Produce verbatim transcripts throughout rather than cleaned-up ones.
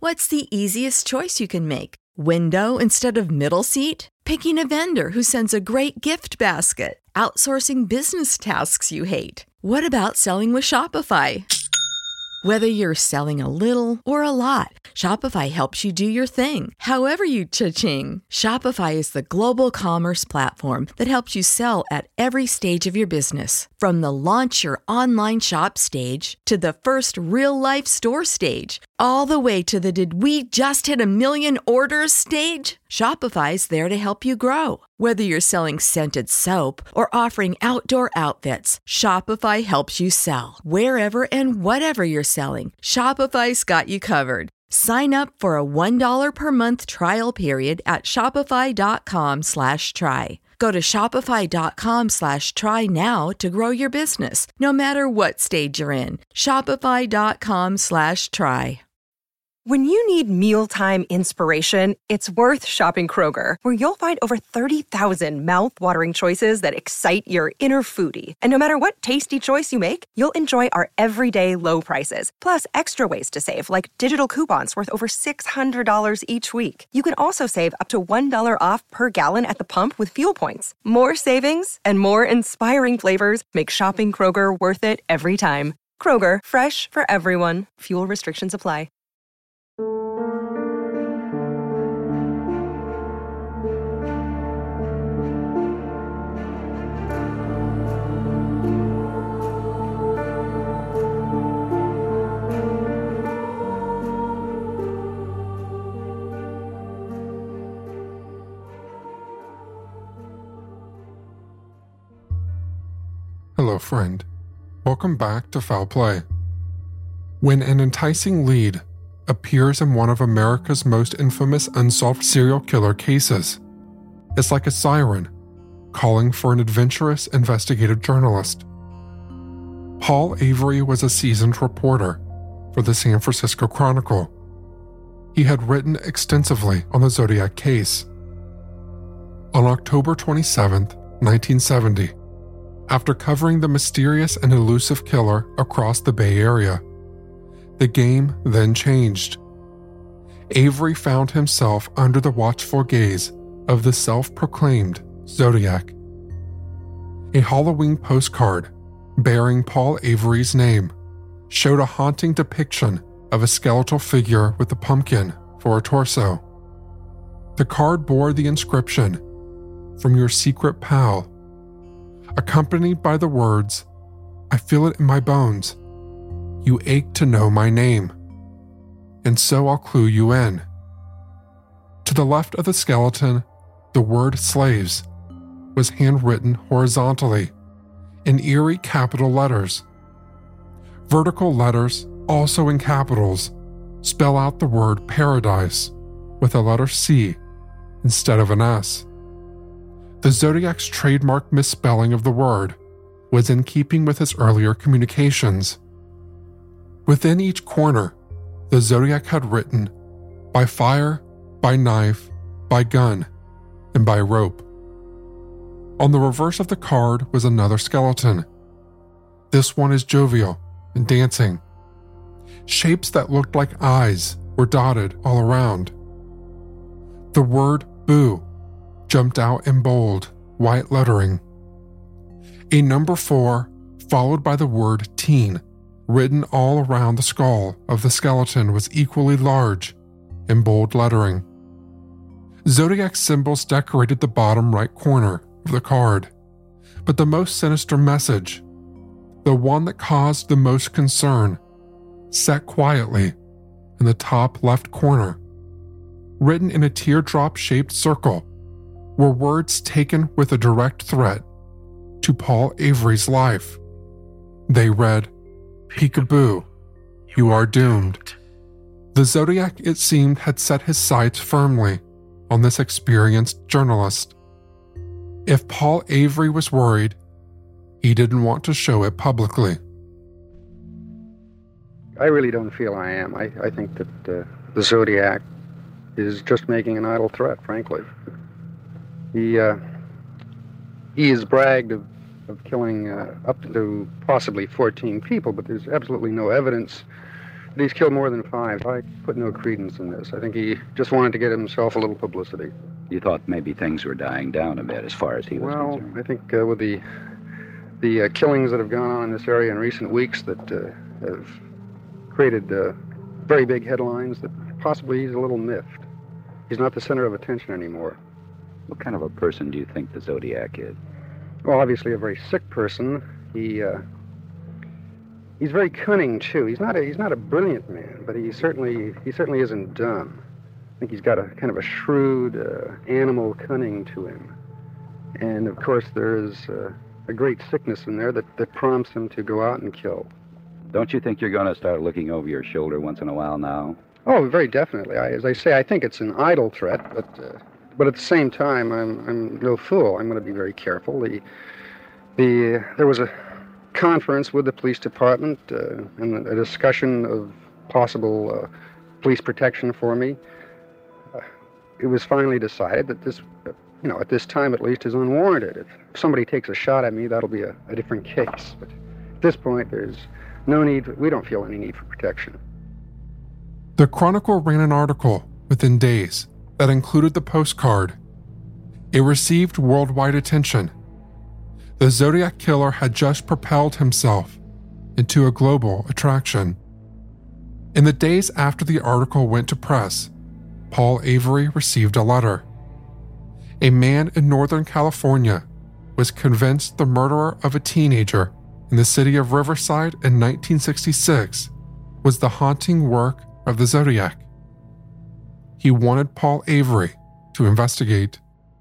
What's the easiest choice you can make? Window instead of middle seat? Picking a vendor who sends a great gift basket? Outsourcing business tasks you hate? What about selling with Shopify? Whether you're selling a little or a lot, Shopify helps you do your thing, however you cha-ching. Shopify is the global commerce platform that helps you sell at every stage of your business. From the launch your online shop stage to the first real-life store stage, all the way to the did we just hit a million orders stage. Shopify's there to help you grow. Whether you're selling scented soap or offering outdoor outfits, Shopify helps you sell. Wherever and whatever you're selling, Shopify's got you covered. Sign up for a one dollar per month trial period at shopify.com slash try. Go to shopify.com slash try now to grow your business, no matter what stage you're in. Shopify.com slash try. When you need mealtime inspiration, it's worth shopping Kroger, where you'll find over thirty thousand mouth-watering choices that excite your inner foodie. And no matter what tasty choice you make, you'll enjoy our everyday low prices, plus extra ways to save, like digital coupons worth over six hundred dollars each week. You can also save up to one dollar off per gallon at the pump with fuel points. More savings and more inspiring flavors make shopping Kroger worth it every time. Kroger, fresh for everyone. Fuel restrictions apply. Hello, friend. Welcome back to Foul Play. When an enticing lead appears in one of America's most infamous unsolved serial killer cases, it's like a siren calling for an adventurous investigative journalist. Paul Avery was a seasoned reporter for the San Francisco Chronicle. He had written extensively on the Zodiac case. On October twenty-seventh, nineteen seventy, after covering the mysterious and elusive killer across the Bay Area, the game then changed. Avery found himself under the watchful gaze of the self-proclaimed Zodiac. A Halloween postcard bearing Paul Avery's name showed a haunting depiction of a skeletal figure with a pumpkin for a torso. The card bore the inscription, "From your secret pal," accompanied by the words, "I feel it in my bones. You ache to know my name, and so I'll clue you in." To the left of the skeleton, the word slaves was handwritten horizontally in eerie capital letters. Vertical letters, also in capitals, spell out the word paradise with a letter C instead of an S. The Zodiac's trademark misspelling of the word was in keeping with his earlier communications. Within each corner, the Zodiac had written, "By fire, by knife, by gun, and by rope." On the reverse of the card was another skeleton. This one is jovial and dancing. Shapes that looked like eyes were dotted all around. The word "boo" jumped out in bold, white lettering. A number four, followed by the word teen, written all around the skull of the skeleton, was equally large in bold lettering. Zodiac symbols decorated the bottom right corner of the card, but the most sinister message, the one that caused the most concern, sat quietly in the top left corner. Written in a teardrop-shaped circle were words taken with a direct threat to Paul Avery's life. They read, "Peekaboo, you are doomed." The Zodiac, it seemed, had set his sights firmly on this experienced journalist. If Paul Avery was worried, he didn't want to show it publicly. I really don't feel I am. I, I think that uh, the Zodiac is just making an idle threat, frankly. He uh, he has bragged of, of killing uh, up to possibly fourteen people, but there's absolutely no evidence But he's killed more than five. I put no credence in this. I think he just wanted to get himself a little publicity. You thought maybe things were dying down a bit as far as he was well, concerned? I think uh, with the the uh, killings that have gone on in this area in recent weeks that uh, have created uh, very big headlines, that possibly he's a little miffed. He's not the center of attention anymore. What kind of a person do you think the Zodiac is? Well, obviously a very sick person. He uh, he's very cunning too. He's not a he's not a brilliant man, but he certainly he certainly isn't dumb. I think he's got a kind of a shrewd uh, animal cunning to him, and of course there is uh, a great sickness in there that, that prompts him to go out and kill. Don't you think you're going to start looking over your shoulder once in a while now? Oh, very definitely. I, as I say, I think it's an idle threat, but uh, but at the same time, I'm I'm no fool. I'm going to be very careful. The the uh, there was a conference with the police department uh, and a discussion of possible uh, police protection for me. Uh, it was finally decided that this, uh, you know, at this time at least, is unwarranted. If somebody takes a shot at me, that'll be a, a different case. But at this point, there's no need. We don't feel any need for protection. The Chronicle ran an article within days that included the postcard. It received worldwide attention. The Zodiac Killer had just propelled himself into a global attraction. In the days after the article went to press, Paul Avery received a letter. A man in Northern California was convinced the murderer of a teenager in the city of Riverside in nineteen sixty-six was the haunting work of the Zodiac. He wanted Paul Avery to investigate.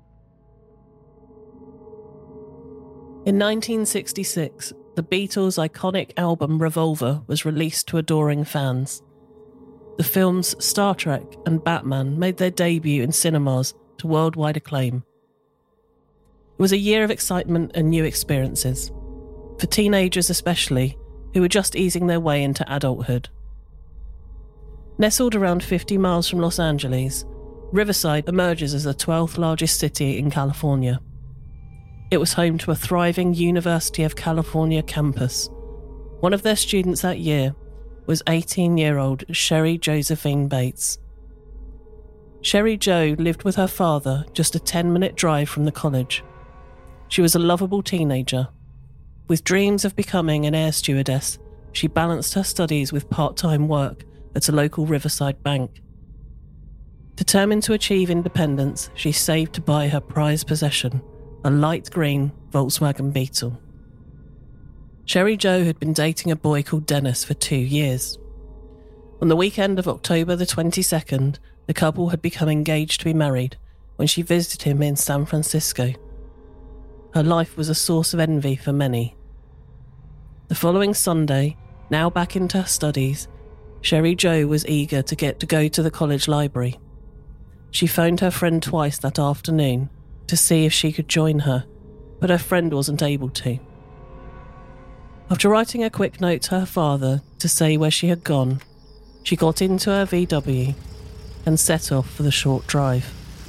In nineteen sixty-six, the Beatles' iconic album Revolver was released to adoring fans. The films Star Trek and Batman made their debut in cinemas to worldwide acclaim. It was a year of excitement and new experiences, for teenagers especially, who were just easing their way into adulthood. Nestled around fifty miles from Los Angeles, Riverside emerges as the twelfth largest city in California. It was home to a thriving University of California campus. One of their students that year was eighteen-year-old Sherry Josephine Bates. Sherry Jo lived with her father just a ten-minute drive from the college. She was a lovable teenager. With dreams of becoming an air stewardess, she balanced her studies with part-time work at a local Riverside bank. Determined to achieve independence, she saved to buy her prized possession, a light green Volkswagen Beetle. Sherry Jo had been dating a boy called Dennis for two years. On the weekend of October the twenty-second, the couple had become engaged to be married when she visited him in San Francisco. Her life was a source of envy for many. The following Sunday, now back into her studies, Sherry Jo was eager to get to go to the college library. She phoned her friend twice that afternoon to see if she could join her, but her friend wasn't able to. After writing a quick note to her father to say where she had gone, she got into her V W and set off for the short drive.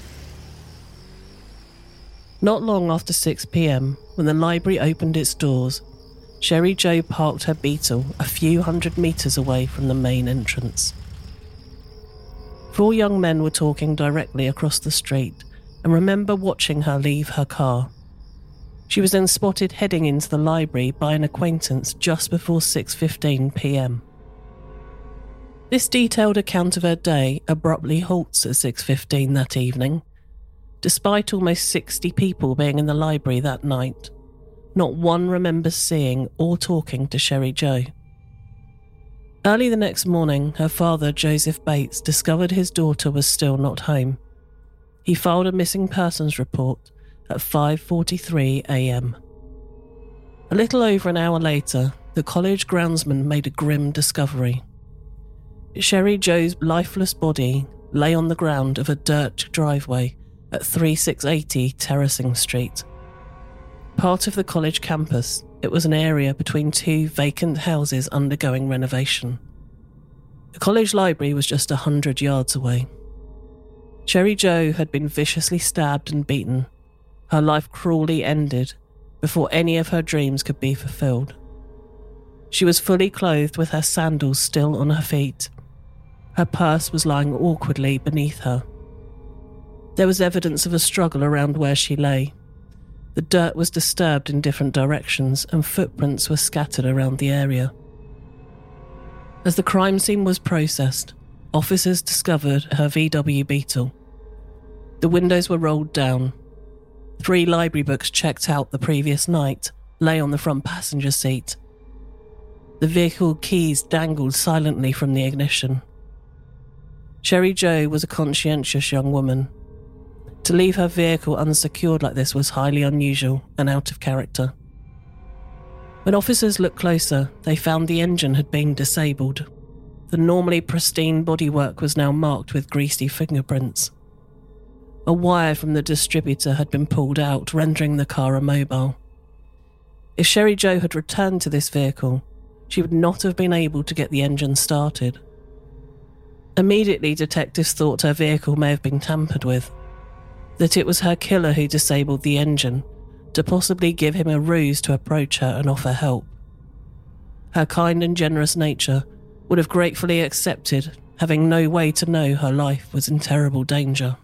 Not long after six p.m, when the library opened its doors, Sherry Jo parked her Beetle a few hundred metres away from the main entrance. Four young men were talking directly across the street and remember watching her leave her car. She was then spotted heading into the library by an acquaintance just before six fifteen p.m. This detailed account of her day abruptly halts at six fifteen that evening. Despite almost sixty people being in the library that night, not one remembers seeing or talking to Sherry Jo. Early the next morning, her father, Joseph Bates, discovered his daughter was still not home. He filed a missing persons report at five forty-three a.m. A little over an hour later, the college groundsman made a grim discovery. Sherry Jo's lifeless body lay on the ground of a dirt driveway at thirty-six eighty Terracing Street. Part of the college campus, it was an area between two vacant houses undergoing renovation. The college library was just a hundred yards away. Sherry Jo had been viciously stabbed and beaten. Her life cruelly ended before any of her dreams could be fulfilled. She was fully clothed with her sandals still on her feet. Her purse was lying awkwardly beneath her. There was evidence of a struggle around where she lay. The dirt was disturbed in different directions and footprints were scattered around the area. As the crime scene was processed, officers discovered her V W Beetle. The windows were rolled down. Three library books checked out the previous night lay on the front passenger seat. The vehicle keys dangled silently from the ignition. Sherry Jo was a conscientious young woman. To leave her vehicle unsecured like this was highly unusual and out of character. When officers looked closer, they found the engine had been disabled. The normally pristine bodywork was now marked with greasy fingerprints. A wire from the distributor had been pulled out, rendering the car immobile. If Sherry Jo had returned to this vehicle, she would not have been able to get the engine started. Immediately, detectives thought her vehicle may have been tampered with, that it was her killer who disabled the engine to possibly give him a ruse to approach her and offer help. Her kind and generous nature would have gratefully accepted, having no way to know her life was in terrible danger.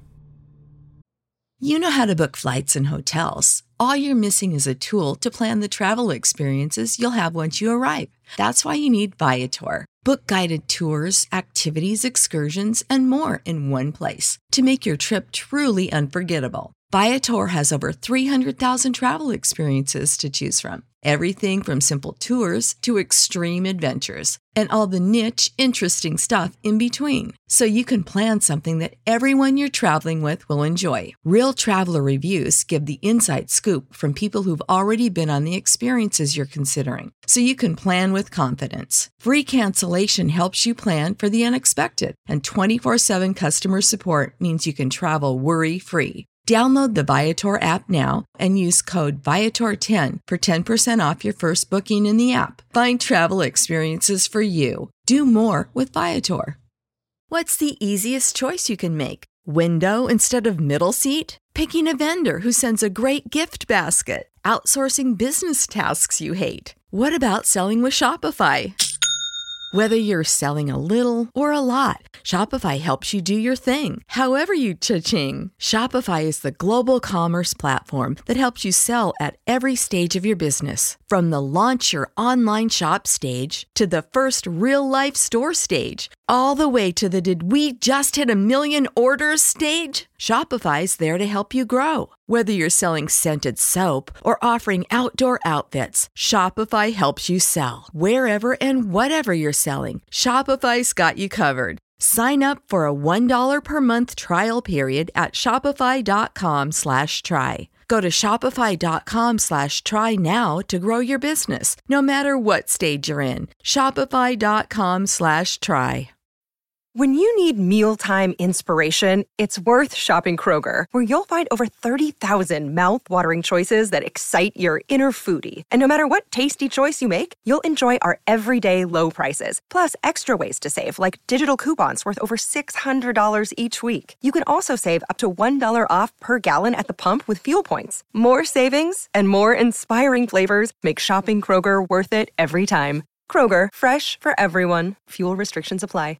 You know how to book flights and hotels. All you're missing is a tool to plan the travel experiences you'll have once you arrive. That's why you need Viator. Book guided tours, activities, excursions, and more in one place to make your trip truly unforgettable. Viator has over three hundred thousand travel experiences to choose from. Everything from simple tours to extreme adventures and all the niche, interesting stuff in between. So you can plan something that everyone you're traveling with will enjoy. Real traveler reviews give the inside scoop from people who've already been on the experiences you're considering. So you can plan with confidence. Free cancellation helps you plan for the unexpected. And twenty-four seven customer support means you can travel worry-free. Download the Viator app now and use code Viator ten for ten percent off your first booking in the app. Find travel experiences for you. Do more with Viator. What's the easiest choice you can make? Window instead of middle seat? Picking a vendor who sends a great gift basket? Outsourcing business tasks you hate? What about selling with Shopify? Whether you're selling a little or a lot, Shopify helps you do your thing, however you cha-ching. Shopify is the global commerce platform that helps you sell at every stage of your business. From the launch your online shop stage to the first real-life store stage, all the way to the did we just hit a million orders stage. Shopify's there to help you grow. Whether you're selling scented soap or offering outdoor outfits, Shopify helps you sell. Wherever and whatever you're selling, Shopify's got you covered. Sign up for a one dollar per month trial period at shopify.com slash try. Go to shopify.com slash try now to grow your business, no matter what stage you're in. Shopify.com slash try. When you need mealtime inspiration, it's worth shopping Kroger, where you'll find over thirty thousand mouth-watering choices that excite your inner foodie. And no matter what tasty choice you make, you'll enjoy our everyday low prices, plus extra ways to save, like digital coupons worth over six hundred dollars each week. You can also save up to one dollar off per gallon at the pump with fuel points. More savings and more inspiring flavors make shopping Kroger worth it every time. Kroger, fresh for everyone. Fuel restrictions apply.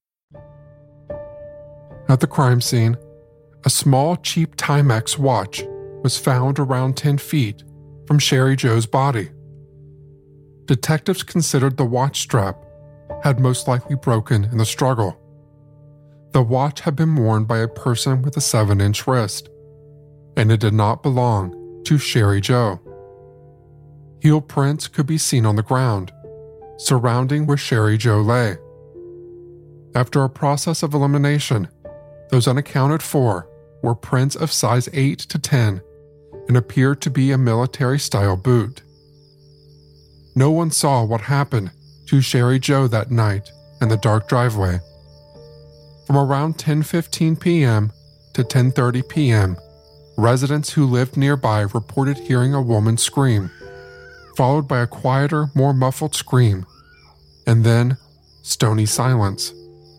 At the crime scene, a small, cheap Timex watch was found around ten feet from Sherry Jo's body. Detectives considered the watch strap had most likely broken in the struggle. The watch had been worn by a person with a seven-inch wrist, and it did not belong to Sherry Jo. Heel prints could be seen on the ground, surrounding where Sherry Jo lay. After a process of elimination, those unaccounted for were prints of size eight to ten and appeared to be a military-style boot. No one saw what happened to Sherry Jo that night in the dark driveway. From around ten fifteen p.m. to ten thirty p.m., residents who lived nearby reported hearing a woman scream, followed by a quieter, more muffled scream, and then stony silence.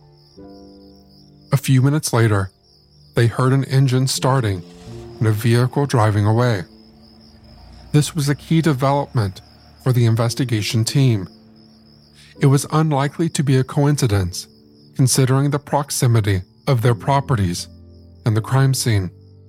A few minutes later, they heard an engine starting and a vehicle driving away. This was a key development for the investigation team. It was unlikely to be a coincidence, considering the proximity of their properties and the crime scene.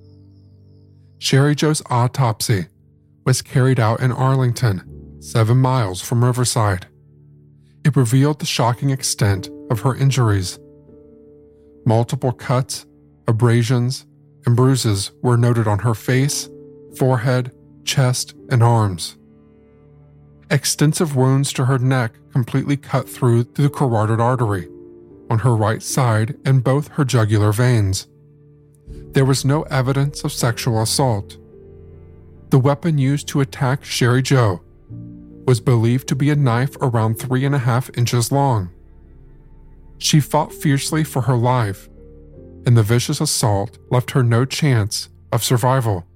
Sherry Joe's autopsy was carried out in Arlington, seven miles from Riverside. It revealed the shocking extent of her injuries. Multiple cuts, abrasions, and bruises were noted on her face, forehead, chest, and arms. Extensive wounds to her neck completely cut through the carotid artery on her right side and both her jugular veins. There was no evidence of sexual assault. The weapon used to attack Sherry Joe was believed to be a knife around three and a half inches long. She fought fiercely for her life, and the vicious assault left her no chance of survival.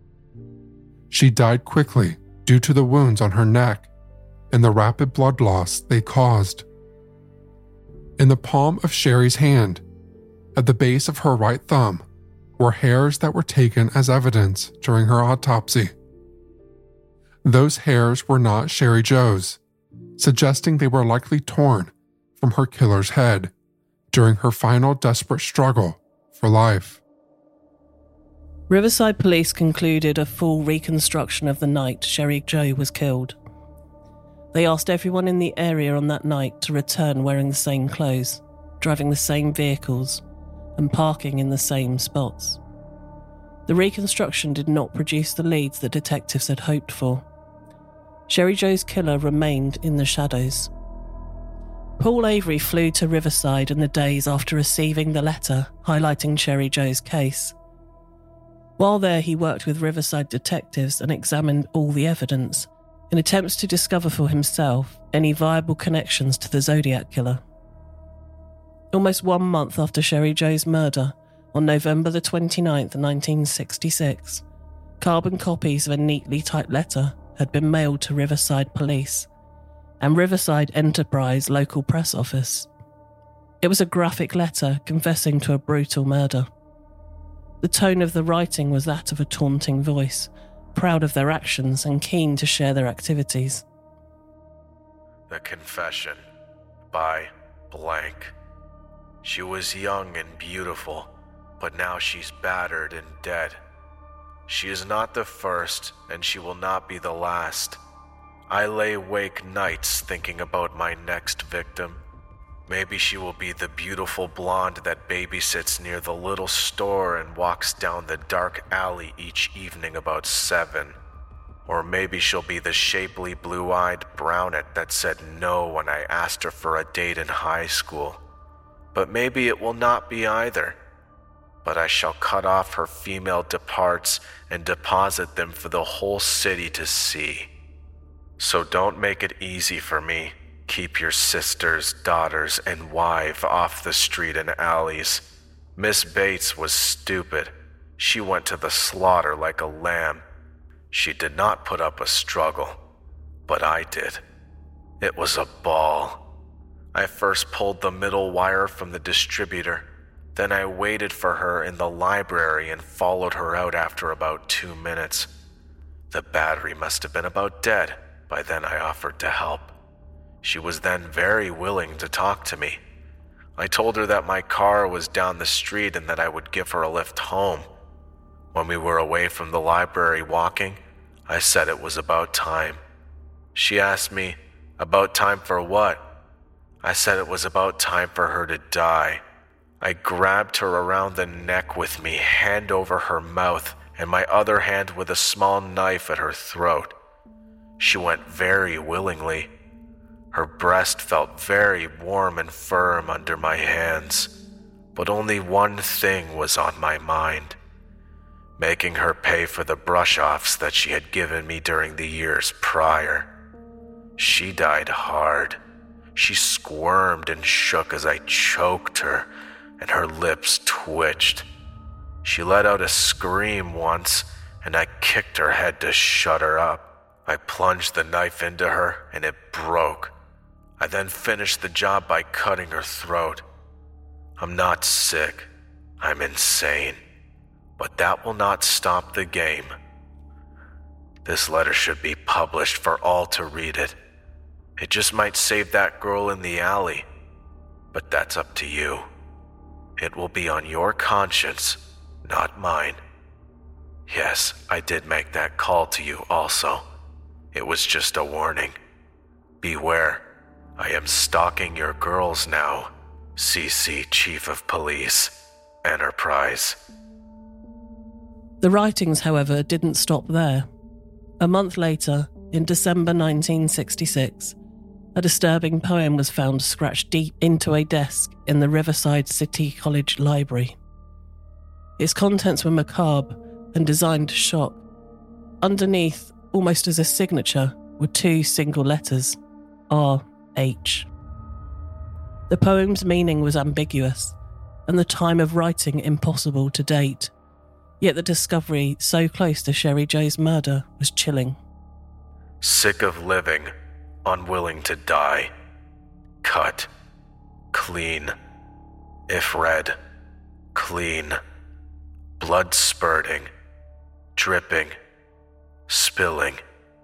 She died quickly due to the wounds on her neck and the rapid blood loss they caused. In the palm of Sherry's hand, at the base of her right thumb, were hairs that were taken as evidence during her autopsy. Those hairs were not Sherry Joe's, suggesting they were likely torn from her killer's head during her final desperate struggle for life. Riverside police concluded a full reconstruction of the night Sherry Joe was killed. They asked everyone in the area on that night to return wearing the same clothes, driving the same vehicles, and parking in the same spots. The reconstruction did not produce the leads that detectives had hoped for. Sherry Joe's killer remained in the shadows. Paul Avery flew to Riverside in the days after receiving the letter highlighting Sherry Joe's case. While there, he worked with Riverside detectives and examined all the evidence in attempts to discover for himself any viable connections to the Zodiac killer. Almost one month after Sherry Joe's murder, on November the twenty-ninth, nineteen sixty-six, carbon copies of a neatly typed letter had been mailed to Riverside Police and Riverside Enterprise local press office. It was a graphic letter confessing to a brutal murder. The tone of the writing was that of a taunting voice, proud of their actions and keen to share their activities. The confession by blank. She was young and beautiful, but now she's battered and dead. She is not the first, and she will not be the last. I lay awake nights thinking about my next victim. Maybe she will be the beautiful blonde that babysits near the little store and walks down the dark alley each evening about seven. Or maybe she'll be the shapely blue-eyed brunette that said no when I asked her for a date in high school. But maybe it will not be either. But I shall cut off her female departs and deposit them for the whole city to see. So don't make it easy for me. Keep your sisters, daughters, and wife off the street and alleys. Miss Bates was stupid. She went to the slaughter like a lamb. She did not put up a struggle, but I did. It was a ball. I first pulled the middle wire from the distributor. Then I waited for her in the library and followed her out after about two minutes. The battery must have been about dead. By then I offered to help. She was then very willing to talk to me. I told her that my car was down the street and that I would give her a lift home. When we were away from the library walking, I said it was about time. She asked me, about time for what? I said it was about time for her to die. I grabbed her around the neck with me, hand over her mouth, and my other hand with a small knife at her throat. She went very willingly. Her breast felt very warm and firm under my hands, but only one thing was on my mind: making her pay for the brush-offs that she had given me during the years prior. She died hard. She squirmed and shook as I choked her, and her lips twitched. She let out a scream once, and I kicked her head to shut her up. I plunged the knife into her, and it broke. I then finished the job by cutting her throat. I'm not sick. I'm insane. But that will not stop the game. This letter should be published for all to read it. It just might save that girl in the alley. But that's up to you. It will be on your conscience, not mine. Yes, I did make that call to you also. It was just a warning. Beware, I am stalking your girls now. C C Chief of Police, Enterprise. The writings, however, didn't stop there. A month later, in December nineteen sixty-six, a disturbing poem was found scratched deep into a desk in the Riverside City College Library. Its contents were macabre and designed to shock. Underneath, almost as a signature, were two single letters, R H. The poem's meaning was ambiguous, and the time of writing impossible to date, yet the discovery so close to Sherry Jo's murder was chilling. Sick of living, unwilling to die. Cut. Clean. If read, clean. Blood spurting. Dripping. Spilling.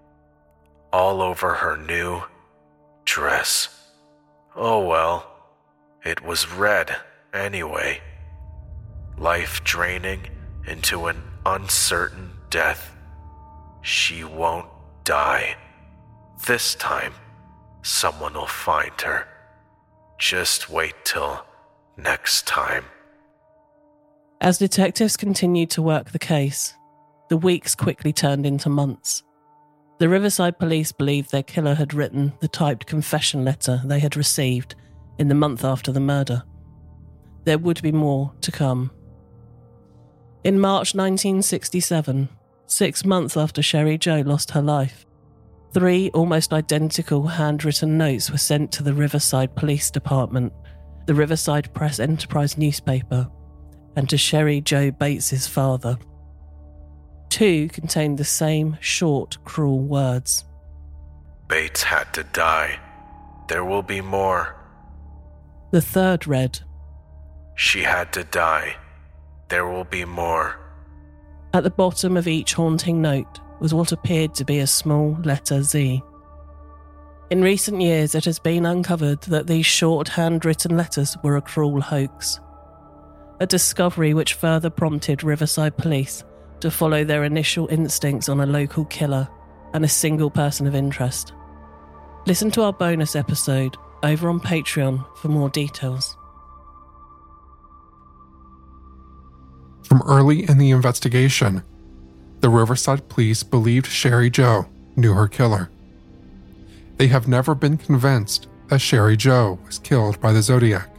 All over her new dress. Oh well, it was red anyway. Life draining into an uncertain death. She won't die. This time, someone will find her. Just wait till next time. As detectives continued to work the case, the weeks quickly turned into months. The Riverside police believed their killer had written the typed confession letter they had received in the month after the murder. There would be more to come. In March nineteen sixty-seven, six months after Sherry Jo lost her life, three almost identical handwritten notes were sent to the Riverside Police Department, the Riverside Press Enterprise newspaper, and to Sherry Jo Bates's father. Two contained the same short, cruel words. Bates had to die. There will be more. The third read, She had to die. There will be more. At the bottom of each haunting note was what appeared to be a small letter Z. In recent years, it has been uncovered that these short handwritten letters were a cruel hoax. A discovery which further prompted Riverside Police to follow their initial instincts on a local killer and a single person of interest. Listen to our bonus episode over on Patreon for more details. From early in the investigation, the Riverside police believed Sherry Jo knew her killer. They have never been convinced that Sherry Jo was killed by the Zodiac.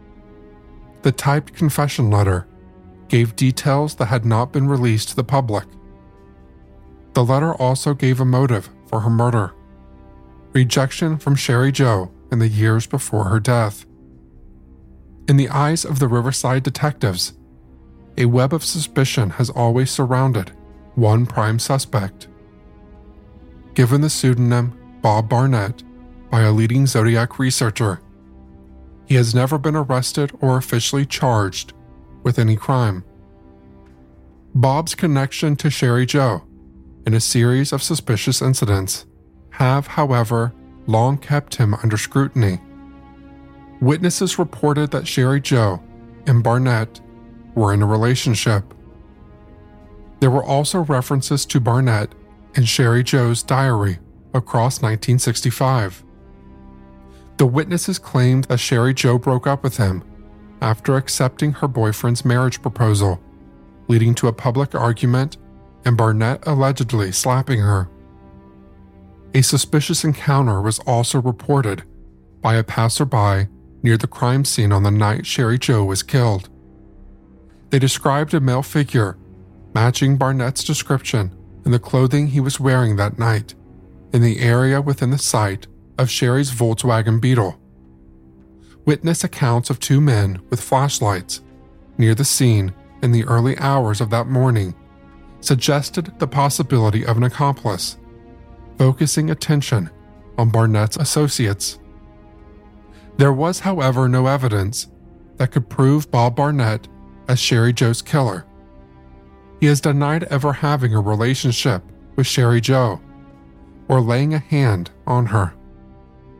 The typed confession letter gave details that had not been released to the public. The letter also gave a motive for her murder: rejection from Sherry Jo in the years before her death. In the eyes of the Riverside detectives, a web of suspicion has always surrounded one prime suspect. Given the pseudonym Bob Barnett by a leading Zodiac researcher, he has never been arrested or officially charged with any crime. Bob's connection to Sherry Jo in a series of suspicious incidents have, however, long kept him under scrutiny. Witnesses reported that Sherry Jo and Barnett were in a relationship. There were also references to Barnett in Sherry Jo's diary across nineteen sixty-five. The witnesses claimed that Sherry Jo broke up with him after accepting her boyfriend's marriage proposal, leading to a public argument and Barnett allegedly slapping her. A suspicious encounter was also reported by a passerby near the crime scene on the night Sherry Jo was killed. They described a male figure matching Barnett's description in the clothing he was wearing that night in the area within the sight of Sherry's Volkswagen Beetle. Witness accounts of two men with flashlights near the scene in the early hours of that morning suggested the possibility of an accomplice, focusing attention on Barnett's associates. There was, however, no evidence that could prove Bob Barnett as Sherry Jo's killer. He has denied ever having a relationship with Sherry Jo or laying a hand on her.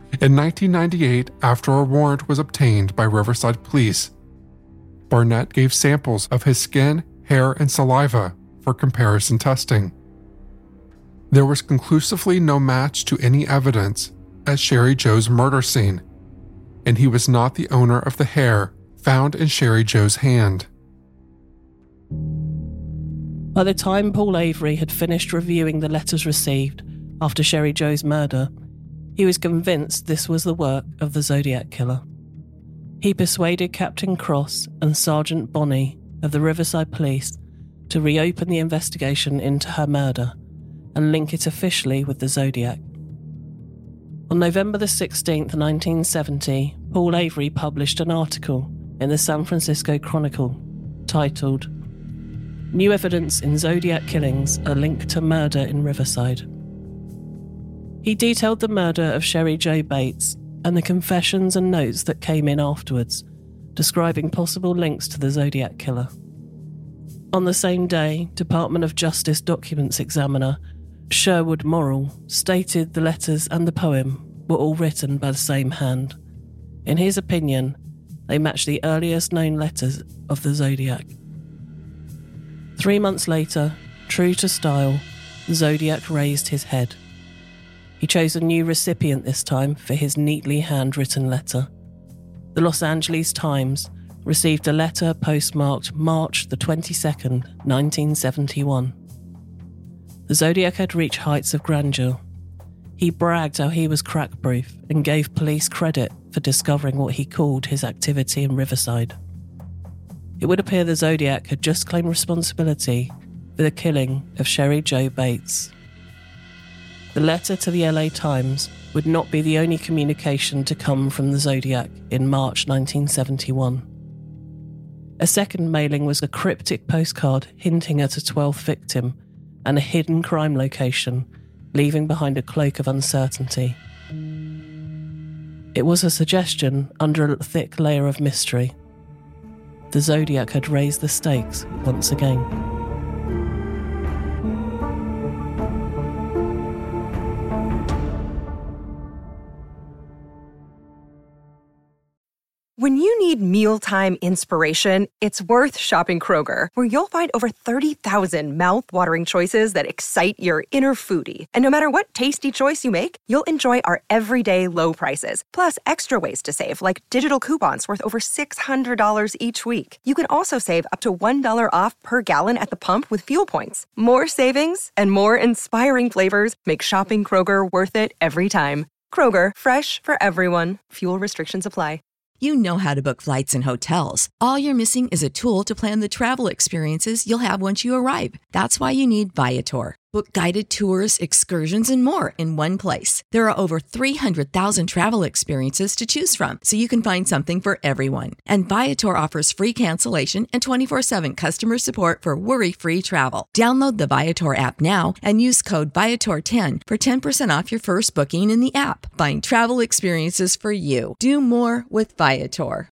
In nineteen ninety-eight, after a warrant was obtained by Riverside Police, Barnett gave samples of his skin, hair, and saliva for comparison testing. There was conclusively no match to any evidence at Sherry Joe's murder scene, and he was not the owner of the hair found in Sherry Joe's hand. By the time Paul Avery had finished reviewing the letters received after Sherry Joe's murder, he was convinced this was the work of the Zodiac Killer. He persuaded Captain Cross and Sergeant Bonney of the Riverside Police to reopen the investigation into her murder and link it officially with the Zodiac. On November the sixteenth, nineteen seventy, Paul Avery published an article in the San Francisco Chronicle titled "New Evidence in Zodiac Killings Are Linked to Murder in Riverside." He detailed the murder of Sherry Joe Bates and the confessions and notes that came in afterwards, describing possible links to the Zodiac Killer. On the same day, Department of Justice documents examiner Sherwood Morrill stated the letters and the poem were all written by the same hand. In his opinion, they matched the earliest known letters of the Zodiac. Three months later, true to style, the Zodiac raised his head. He chose a new recipient this time for his neatly handwritten letter. The Los Angeles Times received a letter postmarked March the twenty-second, nineteen seventy-one. The Zodiac had reached heights of grandeur. He bragged how he was crack-proof and gave police credit for discovering what he called his activity in Riverside. It would appear the Zodiac had just claimed responsibility for the killing of Sherry Joe Bates. The letter to the L A Times would not be the only communication to come from the Zodiac in March nineteen seventy-one. A second mailing was a cryptic postcard hinting at a twelfth victim and a hidden crime location, leaving behind a cloak of uncertainty. It was a suggestion under a thick layer of mystery. The Zodiac had raised the stakes once again. When you need mealtime inspiration, it's worth shopping Kroger, where you'll find over thirty thousand mouth-watering choices that excite your inner foodie. And no matter what tasty choice you make, you'll enjoy our everyday low prices, plus extra ways to save, like digital coupons worth over six hundred dollars each week. You can also save up to one dollar off per gallon at the pump with fuel points. More savings and more inspiring flavors make shopping Kroger worth it every time. Kroger, fresh for everyone. Fuel restrictions apply. You know how to book flights and hotels. All you're missing is a tool to plan the travel experiences you'll have once you arrive. That's why you need Viator. Book guided tours, excursions, and more in one place. There are over three hundred thousand travel experiences to choose from, so you can find something for everyone. And Viator offers free cancellation and twenty-four seven customer support for worry-free travel. Download the Viator app now and use code Viator ten for ten percent off your first booking in the app. Find travel experiences for you. Do more with Viator.